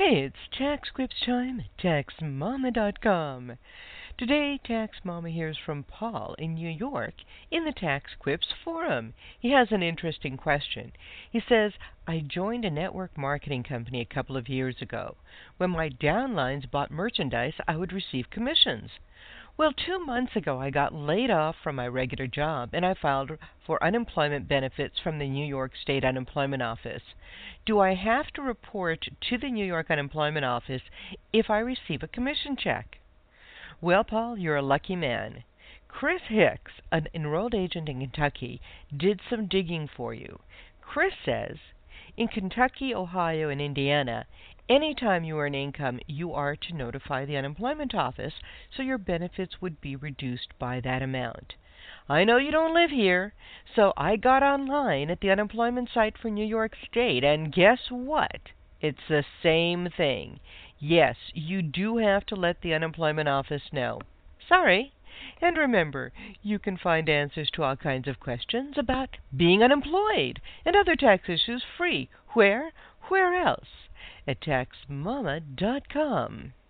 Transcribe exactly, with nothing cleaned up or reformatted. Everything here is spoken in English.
Hey, it's Tax Quips time at tax mama dot com. Today, Tax Mama hears from Paul in New York in the Tax Quips forum. He has an interesting question. He says, I joined a network marketing company a couple of years ago. When my downlines bought merchandise, I would receive commissions. Well, two months ago, I got laid off from my regular job, and I filed for unemployment benefits from the New York State Unemployment Office. Do I have to report to the New York Unemployment Office if I receive a commission check? Well, Paul, you're a lucky man. Chris Hicks, an enrolled agent in Kentucky, did some digging for you. Chris says, in Kentucky, Ohio, and Indiana, anytime you earn income, you are to notify the unemployment office, so your benefits would be reduced by that amount. I know you don't live here, so I got online at the unemployment site for New York State, and guess what? It's the same thing. Yes, you do have to let the unemployment office know. Sorry. And remember, you can find answers to all kinds of questions about being unemployed and other tax issues free. Where? Where else? At tax mama dot com.